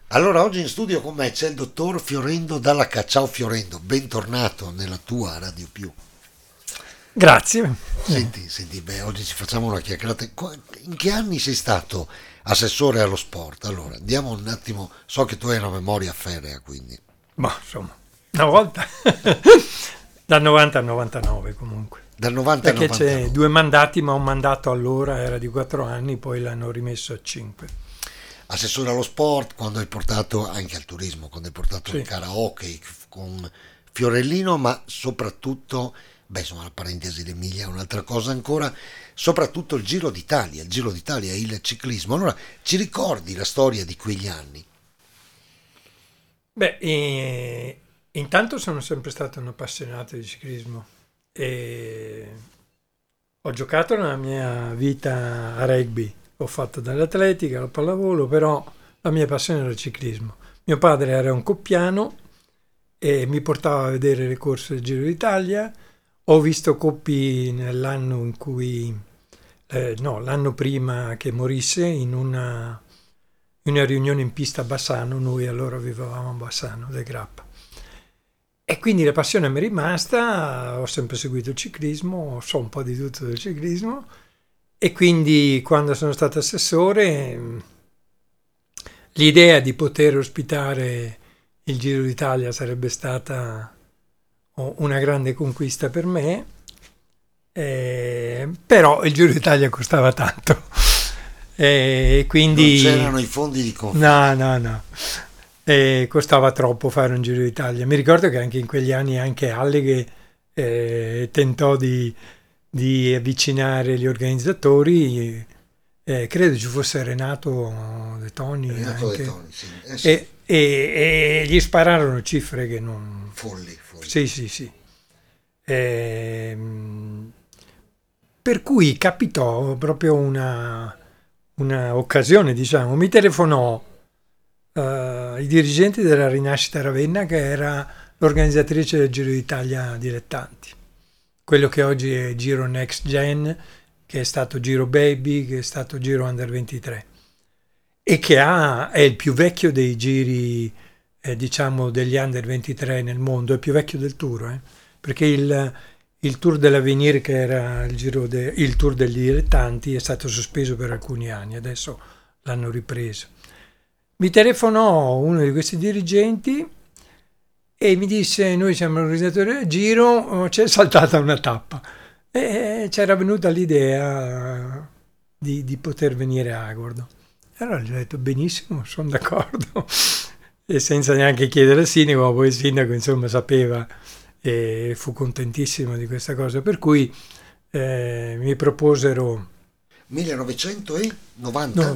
Allora, oggi in studio con me c'è il dottor Fiorendo Dalla Ca. Ciao Fiorendo, bentornato nella tua Radio Più. Grazie. Senti, beh, oggi ci facciamo una chiacchierata. In che anni sei stato assessore allo sport? Allora, andiamo un attimo, so che tu hai una memoria ferrea, quindi. Ma insomma, una volta dal 90 al 99 comunque. Dal 90 al Perché 99. c'è 2 mandati, ma un mandato allora era di 4 anni, poi l'hanno rimesso a 5. Assessore allo sport, quando hai portato anche al turismo, quando hai portato il Sì. karaoke con Fiorellino, ma soprattutto, beh, insomma, la parentesi d'Emilia è un'altra cosa ancora, soprattutto il Giro d'Italia, il ciclismo. Allora, ci ricordi la storia di quegli anni? Beh, intanto sono sempre stato un appassionato di ciclismo e ho giocato nella mia vita a rugby, ho fatto dall'atletica, la pallavolo, però la mia passione era il ciclismo. Mio padre era un coppiano e mi portava a vedere le corse del Giro d'Italia. Ho visto Coppi nell'anno in cui, no, l'anno prima che morisse in una riunione in pista a Bassano, noi allora vivevamo a Bassano del Grappa. E quindi la passione mi è rimasta, ho sempre seguito il ciclismo, so un po' di tutto del ciclismo e quindi quando sono stato assessore l'idea di poter ospitare il Giro d'Italia sarebbe stata una grande conquista per me, però il Giro d'Italia costava tanto e quindi Non c'erano i fondi di confidenza. no. E costava troppo fare un Giro d'Italia. Mi ricordo che anche in quegli anni anche Alleghe tentò di avvicinare gli organizzatori, credo ci fosse Renato De Toni Renato De anche, Toni, sì. Sì. e gli spararono cifre che non... Folli. Sì. Ehm, per cui capitò proprio una occasione, diciamo. Mi telefonò i dirigenti della Rinascita Ravenna, che era l'organizzatrice del Giro d'Italia Dilettanti, quello che oggi è Giro Next Gen, che è stato Giro Baby, che è stato Giro Under 23 e che è il più vecchio dei giri, diciamo, degli Under 23 nel mondo, è il più vecchio del Tour, perché il Tour dell'Avenir, che era il Tour degli dilettanti, è stato sospeso per alcuni anni, adesso l'hanno ripreso. Mi telefonò uno di questi dirigenti e mi disse: noi siamo organizzatori del Giro, c'è saltata una tappa e c'era venuta l'idea di poter venire a Agordo. Allora gli ho detto: benissimo, sono d'accordo. E senza neanche chiedere al sindaco, ma poi il sindaco insomma sapeva e fu contentissimo di questa cosa, per cui mi proposero 1990?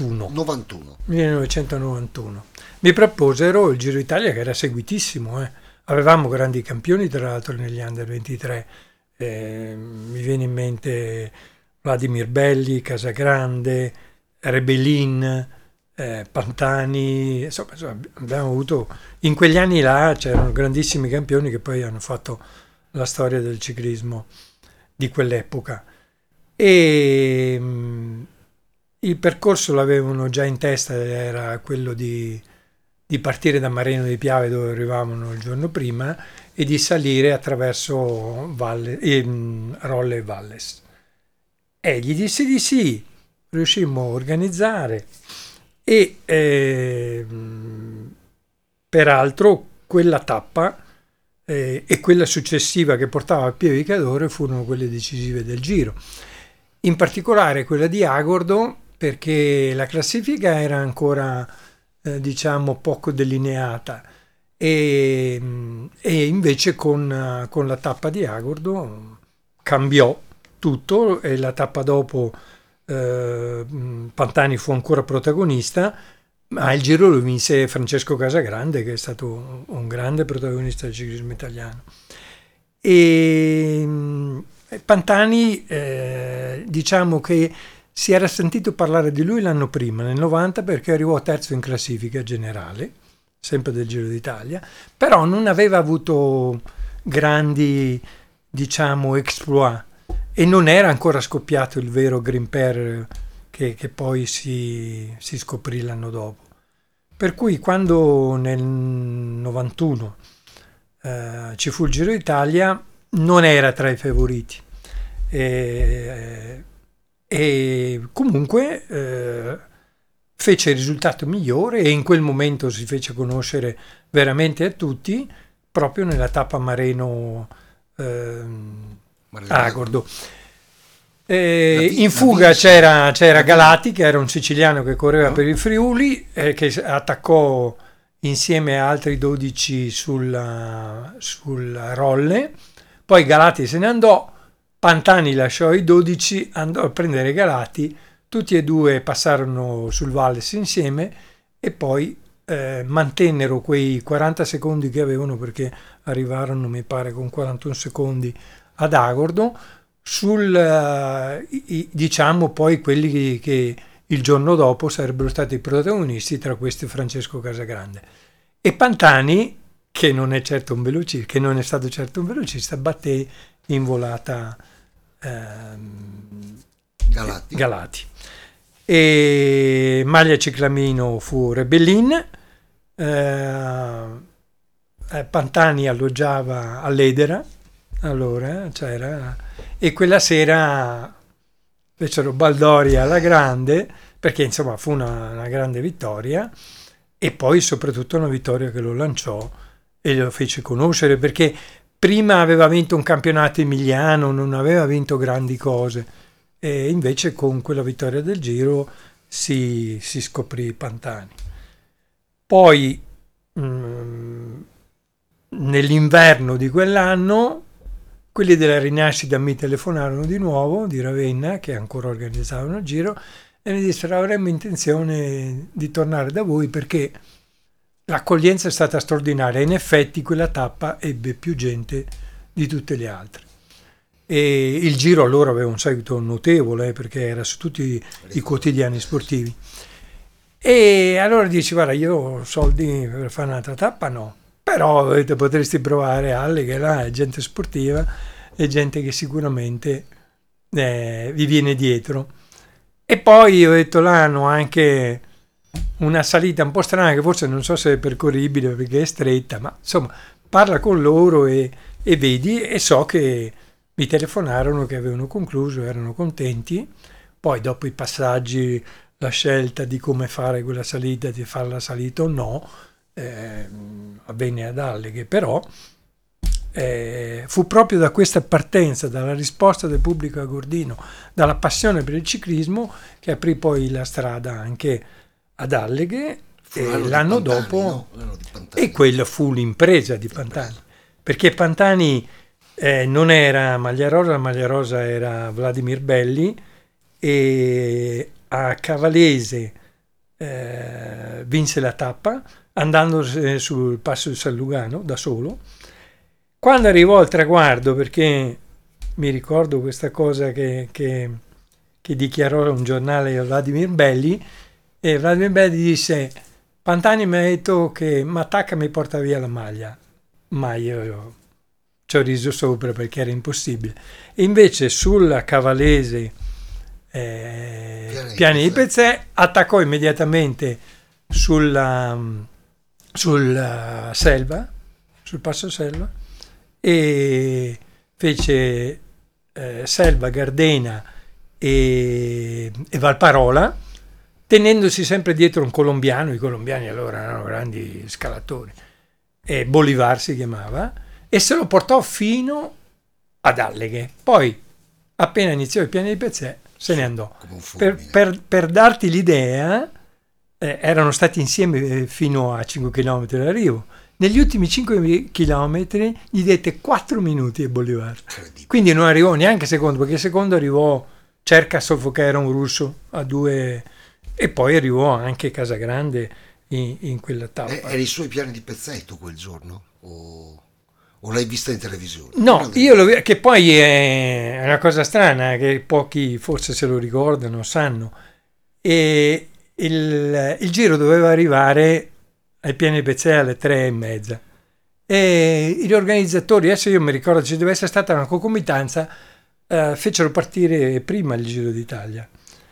1991. Mi proposero il Giro d'Italia, che era seguitissimo. Avevamo grandi campioni, tra l'altro, negli Under 23. Mi viene in mente Vladimir Belli, Casagrande, Rebellin, Pantani. Insomma, abbiamo avuto... In quegli anni là c'erano grandissimi campioni che poi hanno fatto la storia del ciclismo di quell'epoca. E il percorso l'avevano già in testa, era quello di partire da Marino di Piave, dove arrivavano il giorno prima, e di salire attraverso Rolle e Valles. E gli dissi di sì, riuscimmo a organizzare e peraltro quella tappa e quella successiva che portava al Pieve di Cadore furono quelle decisive del Giro. In particolare quella di Agordo, perché la classifica era ancora, diciamo, poco delineata e invece con la tappa di Agordo cambiò tutto e la tappa dopo Pantani fu ancora protagonista, ma il Giro lo vinse Francesco Casagrande, che è stato un grande protagonista del ciclismo italiano. E Pantani, diciamo che si era sentito parlare di lui l'anno prima, nel 90, perché arrivò terzo in classifica generale, sempre del Giro d'Italia, però non aveva avuto grandi, diciamo, exploit e non era ancora scoppiato il vero Green Pair che poi si scoprì l'anno dopo. Per cui quando nel 91 ci fu il Giro d'Italia, non era tra i favoriti. E comunque fece il risultato migliore e in quel momento si fece conoscere veramente a tutti proprio nella tappa Mareno Agordo. In fuga c'era Galati, che era un siciliano che correva per il Friuli, che attaccò insieme a altri 12 sul Rolle. Poi Galati se ne andò, Pantani lasciò i 12, andò a prendere Galati, tutti e due passarono sul Valles insieme e poi mantennero quei 40 secondi che avevano, perché arrivarono mi pare con 41 secondi ad Agordo, diciamo poi quelli che il giorno dopo sarebbero stati i protagonisti, tra questi Francesco Casagrande. E Pantani, che non è certo un velocista, che non è stato certo un velocista, batté in volata Galati. E maglia ciclamino fu Rebellin. Pantani alloggiava all'Edera, allora c'era, e quella sera fecero baldoria alla grande, perché insomma fu una grande vittoria, e poi soprattutto una vittoria che lo lanciò e lo fece conoscere, perché prima aveva vinto un campionato emiliano, non aveva vinto grandi cose, e invece con quella vittoria del Giro si scoprì Pantani. Poi nell'inverno di quell'anno quelli della Rinascita mi telefonarono di nuovo, di Ravenna, che ancora organizzavano il Giro, e mi dissero: avremmo intenzione di tornare da voi perché l'accoglienza è stata straordinaria. In effetti quella tappa ebbe più gente di tutte le altre. E il Giro allora aveva un seguito notevole, perché era su tutti i quotidiani sportivi. E allora dici: guarda, io ho soldi per fare un'altra tappa? No. Però potresti provare alle, che là è gente sportiva e gente che sicuramente vi viene dietro. E poi ho detto, là hanno anche una salita un po' strana, che forse non so se è percorribile perché è stretta, ma insomma parla con loro e vedi. E so che mi telefonarono che avevano concluso, erano contenti. Poi dopo i passaggi, la scelta di come fare quella salita, di farla salita o no, avvenne ad Alleghe, però fu proprio da questa partenza, dalla risposta del pubblico agordino, dalla passione per il ciclismo, che aprì poi la strada anche ad Alleghe l'anno dopo, no? E quella fu l'impresa di Pantani, perché Pantani non era maglia rosa, la maglia rosa era Vladimir Belli, e a Cavalese vinse la tappa andando sul passo di San Lugano da solo. Quando arrivò al traguardo, perché mi ricordo questa cosa che dichiarò un giornale a Vladimir Belli, e Vladimir Belli disse: Pantani mi ha detto che Mattacca mi porta via la maglia, ma io ci ho riso sopra perché era impossibile. E invece sulla Cavalese Piani di Pezzè attaccò immediatamente sul Selva, sul passo Selva, e fece Selva, Gardena e Valparola, tenendosi sempre dietro un colombiano. I colombiani allora erano grandi scalatori, e Bolivar si chiamava, e se lo portò fino ad Alleghe. Poi appena iniziò i Piani di Pezzè se ne andò. Per darti l'idea, erano stati insieme fino a 5 km d'arrivo. Negli ultimi 5 km gli dette 4 minuti a Bolivar. Quindi non arrivò neanche secondo, perché secondo arrivò Cherkasov, che era un russo, a 2, e poi arrivò anche Casagrande in quella tappa. Eri sui Piani di Pezzetto quel giorno? O l'hai vista in televisione? No, io che poi è una cosa strana, che pochi forse se lo ricordano, sanno. E il giro doveva arrivare ai Piani di Pezzè alle 3:30, e gli organizzatori, adesso io mi ricordo ci deve essere stata una concomitanza, fecero partire prima il Giro d'Italia,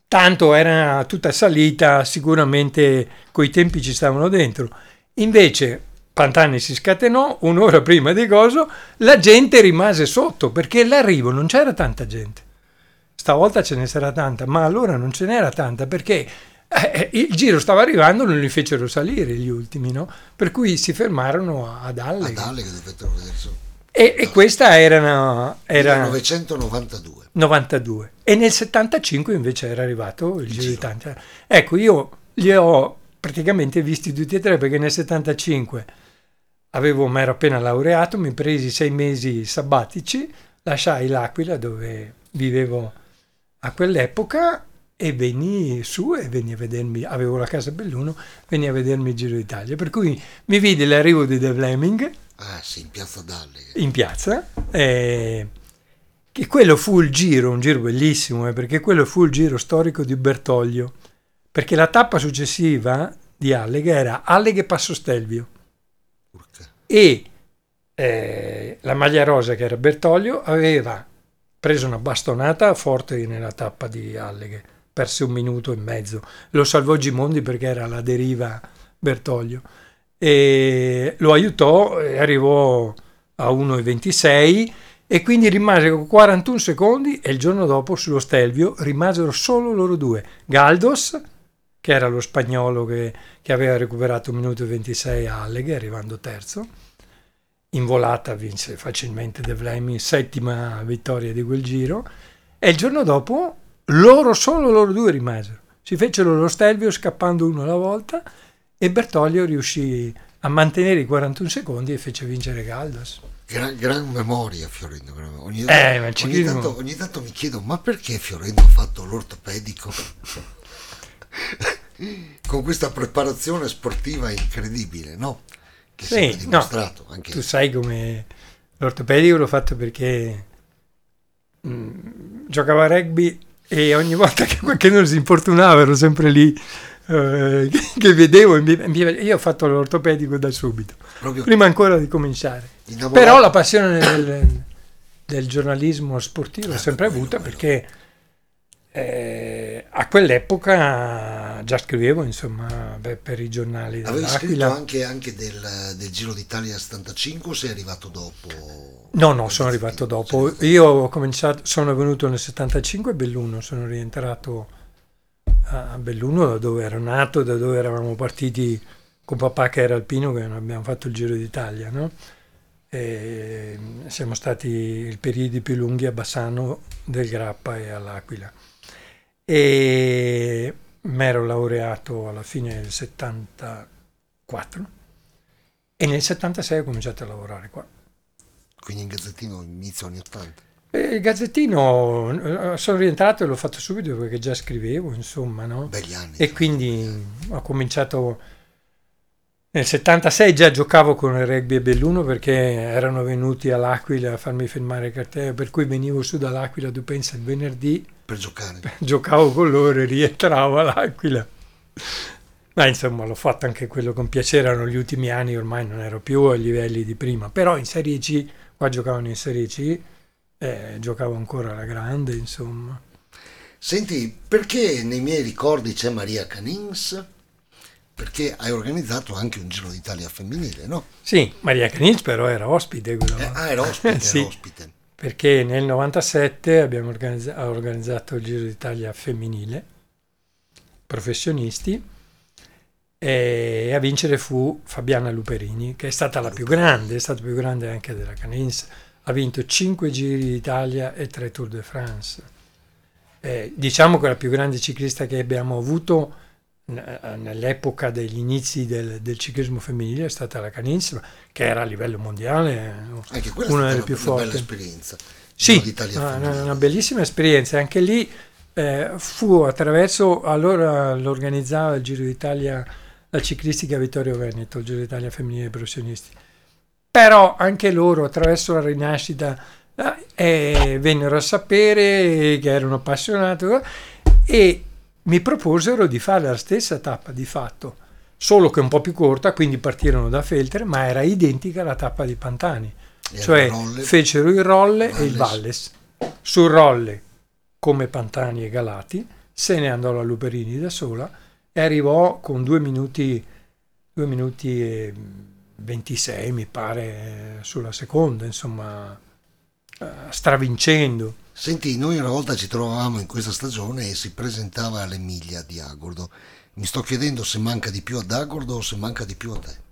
tanto era tutta salita, sicuramente coi tempi ci stavano dentro. Invece Pantani si scatenò, un'ora prima di coso, la gente rimase sotto, perché l'arrivo non c'era tanta gente. Stavolta ce ne sarà tanta, ma allora non ce n'era tanta, perché il giro stava arrivando, non li fecero salire gli ultimi, no? Per cui si fermarono ad Alleghe. Ad Alleghe dovettero vedersi. E questa era 1992. 92. E nel 75 invece era arrivato il Giro d'Italia. Ecco, io li ho praticamente visti tutti e tre, perché nel 75 mi ero appena laureato, mi presi 6 mesi sabbatici, lasciai l'Aquila dove vivevo a quell'epoca e venni su e venni a vedermi, avevo la casa a Belluno, venni a vedermi il Giro d'Italia, per cui mi vidi l'arrivo di De Vlaming. Ah sì, in piazza d'Alleghe. In piazza, che quello fu il giro, un giro bellissimo, perché quello fu il giro storico di Bertoglio, perché la tappa successiva di Alleghe era Alleghe Passo Stelvio. Urca. E la maglia rosa, che era Bertoglio, aveva preso una bastonata forte nella tappa di Alleghe, perse 1 minuto e mezzo, lo salvò Gimondi perché era alla deriva Bertoglio, e lo aiutò e arrivò a 1,26 e quindi rimase con 41 secondi, e il giorno dopo sullo Stelvio rimasero solo loro due, Galdos, che era lo spagnolo che aveva recuperato 1 minuto e 26 a Alleghe arrivando terzo. In volata vinse facilmente De Vlaming, 7ª vittoria di quel giro, e il giorno dopo solo loro due rimasero, si fecero lo Stelvio scappando uno alla volta, e Bertoglio riuscì a mantenere i 41 secondi e fece vincere Galdos. Gran memoria Fiorino. Ogni tanto mi chiedo, ma perché Fiorino ha fatto l'ortopedico? Con questa preparazione sportiva incredibile, no? Che si è dimostrato. No, anche... Tu sai come l'ortopedico l'ho fatto perché giocavo a rugby e ogni volta che qualcuno si infortunava ero sempre lì che vedevo, io ho fatto l'ortopedico da subito, proprio prima ancora di cominciare. Però la passione del giornalismo sportivo l'ho sempre avuta, perché a quell'epoca già scrivevo, insomma, per i giornali dell'Aquila. Avevi scritto anche del Giro d'Italia 75 o sei arrivato dopo? No, sono arrivato dopo. Io ho cominciato, sono venuto nel 75 a Belluno, sono rientrato a Belluno, da dove ero nato, da dove eravamo partiti con papà che era alpino, che abbiamo fatto il Giro d'Italia, no? E siamo stati i periodi più lunghi a Bassano del Grappa e all'Aquila. E mi ero laureato alla fine del 74 e nel 76 ho cominciato a lavorare qua. Quindi in Gazzettino inizio anni 80? Il Gazzettino sono rientrato e l'ho fatto subito perché già scrivevo, insomma, no? Begli anni. E quindi ho cominciato nel 76, già giocavo con il rugby a Belluno perché erano venuti all'Aquila a farmi firmare il cartello, per cui venivo su dall'Aquila, tu pensa, il venerdì per giocare. Giocavo con loro e rientravo all'Aquila. Ma insomma l'ho fatto anche quello con piacere, erano gli ultimi anni, ormai non ero più ai livelli di prima, però in Serie C, qua giocavano in Serie C, giocavo ancora alla grande, insomma. Senti, perché nei miei ricordi c'è Maria Canins? Perché hai organizzato anche un Giro d'Italia femminile, no? Sì, Maria Canins però era ospite. Era ospite, sì, era ospite. Perché nel 97 abbiamo organizzato il Giro d'Italia femminile, professionisti, e a vincere fu Fabiana Luperini, che è stata la più grande, è stata più grande anche della Canins, ha vinto 5 Giri d'Italia e 3 Tour de France. Diciamo che la più grande ciclista che abbiamo avuto nell'epoca degli inizi del ciclismo femminile è stata la Canins, che era a livello mondiale anche quella una è delle più forti. Una bella esperienza. Sì, una bellissima esperienza. Anche lì fu attraverso, allora l'organizzava il Giro d'Italia, la ciclistica Vittorio Veneto, il Giro d'Italia femminile professionisti. Però anche loro attraverso la rinascita vennero a sapere che erano appassionato e mi proposero di fare la stessa tappa di fatto, solo che un po' più corta, quindi partirono da Feltre, ma era identica alla tappa di Pantani, cioè fecero il Rolle e il Valles. Sul Rolle, come Pantani e Galati, se ne andò la Luperini da sola e arrivò con 2 minuti e 26 mi pare sulla seconda, insomma, stravincendo. Senti, noi una volta ci trovavamo in questa stagione e si presentava all'Emilia di Agordo. Mi sto chiedendo se manca di più ad Agordo o se manca di più a te.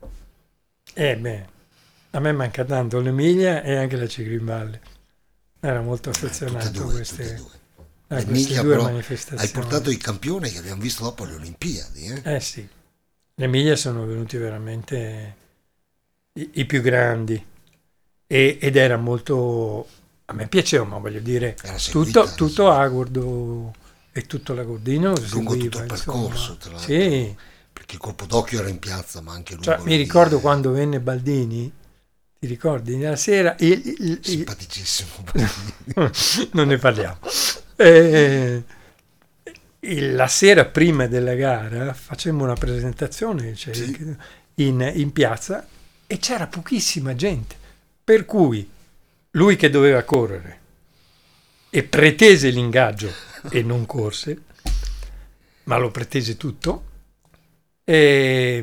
A me manca tanto l'Emilia e anche la Cigrimballe. Era molto affezionato Tutte a e queste due. queste L'Emilia due però manifestazioni. hai portato i campioni che abbiamo visto dopo le Olimpiadi. Sì, l'Emilia sono venuti veramente i più grandi ed era molto, a me piaceva, ma voglio dire, Era seguita, tutto Agordo e tutto l'Agordino lungo seguiva, tutto il insomma. percorso, tra l'altro, Sì, perché il colpo d'occhio era in piazza, ma anche lungo cioè, le mi ricordo vie. quando venne Baldini, ti ricordi? La sera, Simpaticissimo. non ne parliamo. Eh, la sera prima della gara facemmo una presentazione, cioè, Sì. in piazza, e c'era pochissima gente, per cui lui che doveva correre e pretese l'ingaggio e non corse, ma lo pretese tutto, e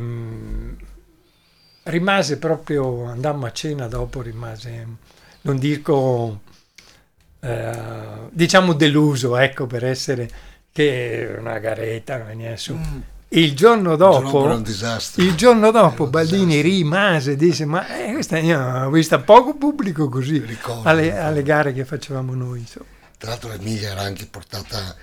rimase proprio, andammo a cena dopo, rimase, non dico, diciamo deluso, ecco, per essere che una garetta veniva su. Il giorno Dopo era dopo, un disastro. Era un Baldini disastro. rimase, disse, ma questa io ho visto poco pubblico così Ricordo. alle gare che facevamo noi, insomma. Tra l'altro l'Emilia era anche portata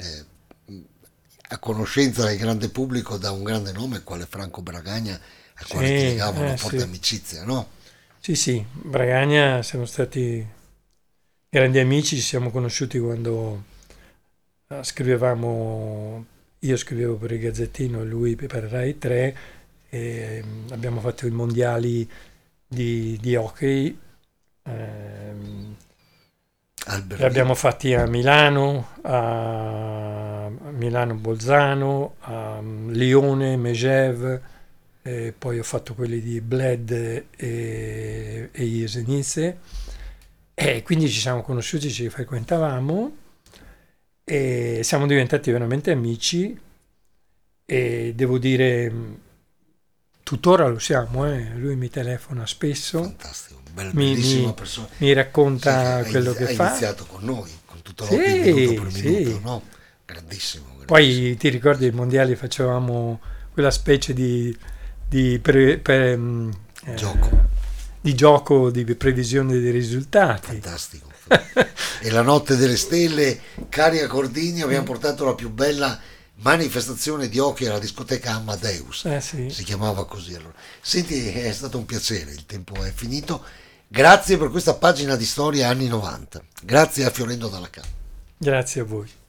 a conoscenza del grande pubblico da un grande nome quale Franco Bragagna, al quale ti legava una forte sì. amicizia, no? Sì, Bragagna siamo stati grandi amici, ci siamo conosciuti quando scrivevamo, io scrivevo per il Gazzettino e lui per Rai 3, e abbiamo fatto i mondiali di hockey, li abbiamo fatti a Milano Bolzano, a Lione, Megève, e poi ho fatto quelli di Bled e Jesenice, e quindi ci siamo conosciuti, ci frequentavamo e siamo diventati veramente amici, e devo dire tuttora lo siamo, lui mi telefona spesso, Fantastico, bellissima persona. mi racconta Sì, quello che ha fa. iniziato con noi, con tutto Sì, l'hobby minuto per sì. minuto, no? Grandissimo. Poi ti ricordi ai mondiali facevamo quella specie di Gioco. di gioco di previsione dei risultati. Fantastico. E la notte delle stelle, cari Accordini, abbiamo portato la più bella manifestazione di hockey alla discoteca Amadeus. Sì. Si chiamava così allora. Senti, è stato un piacere, il tempo è finito. Grazie per questa pagina di storia anni 90. Grazie a Fiorendo Dalla Ca. Grazie a voi.